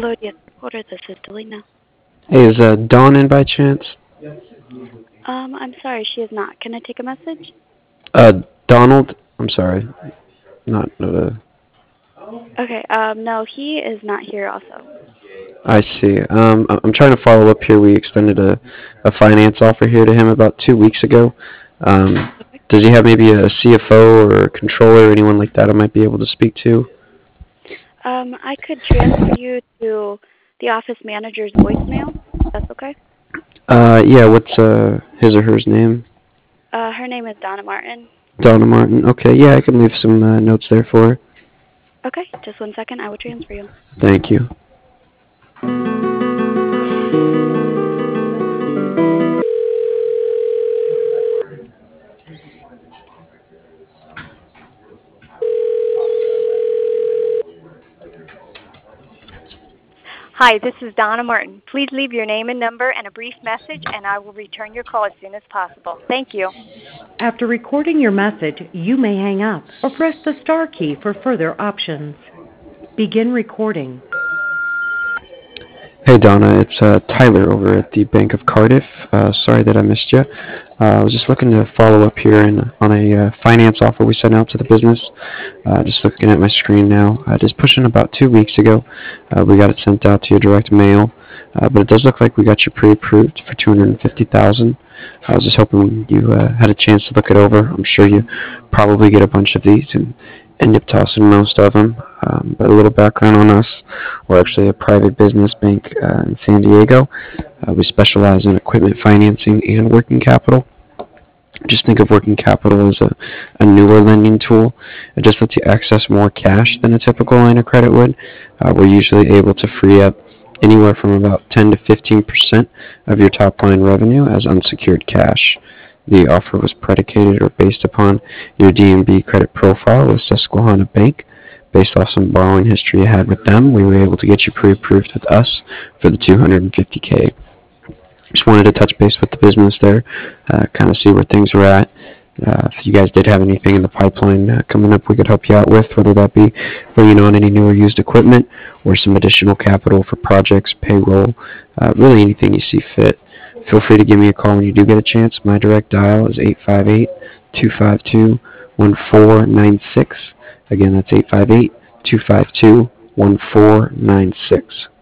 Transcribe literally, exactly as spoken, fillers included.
Hello, yes, reporter. This is Delina. Hey, is uh, Dawn in by chance? Um, I'm sorry, she is not. Can I take a message? Uh, Donald? I'm sorry. Not, uh, Okay. Um, no, he is not here. Also. I see. Um, I- I'm trying to follow up here. We extended a, a finance offer here to him about two weeks ago. Um, Okay. does he have maybe a C F O or a controller or anyone like that I might be able to speak to? Um, I could transfer you to the office manager's voicemail. That's okay. Uh, yeah, what's uh, his or hers name? Uh, her name is Donna Martin. Donna Martin. Okay, yeah, I can leave some uh, notes there for her. Okay, just one second. I will transfer you. Thank you. Hi, this is Donna Martin. Please leave your name and number and a brief message, and I will return your call as soon as possible. Thank you. After recording your message, you may hang up or press the star key for further options. Begin recording. Hey Donna, it's uh, Tyler over at the Bank of Cardiff. Uh, sorry that I missed you. Uh, I was just looking to follow up here in, on a uh, finance offer we sent out to the business. Uh, just looking at my screen now. Uh, just pushing about two weeks ago. Uh, we got it sent out to your direct mail, uh, but it does look like we got you pre-approved for two hundred fifty thousand dollars. I was just hoping you uh, had a chance to look it over. I'm sure you probably get a bunch of these and end up tossing most of them. Um, but a little background on us. We're actually a private business bank uh, in San Diego. Uh, we specialize in equipment financing and working capital. Just think of working capital as a, a newer lending tool. It just lets you access more cash than a typical line of credit would. Uh, we're usually able to free up anywhere from about ten to fifteen percent of your top line revenue as unsecured cash. The offer was predicated or based upon your D N B credit profile with Susquehanna Bank. Based off some borrowing history you had with them, we were able to get you pre-approved with us for the two hundred fifty K. Just wanted to touch base with the business there, uh, kind of see where things are at. Uh, if you guys did have anything in the pipeline uh, coming up we could help you out with, whether that be bringing on any new or used equipment or some additional capital for projects, payroll, uh, really anything you see fit. Feel free to give me a call when you do get a chance. My direct dial is eight five eight, two five two, one four nine six. Again, that's eight five eight, two five two, one four nine six.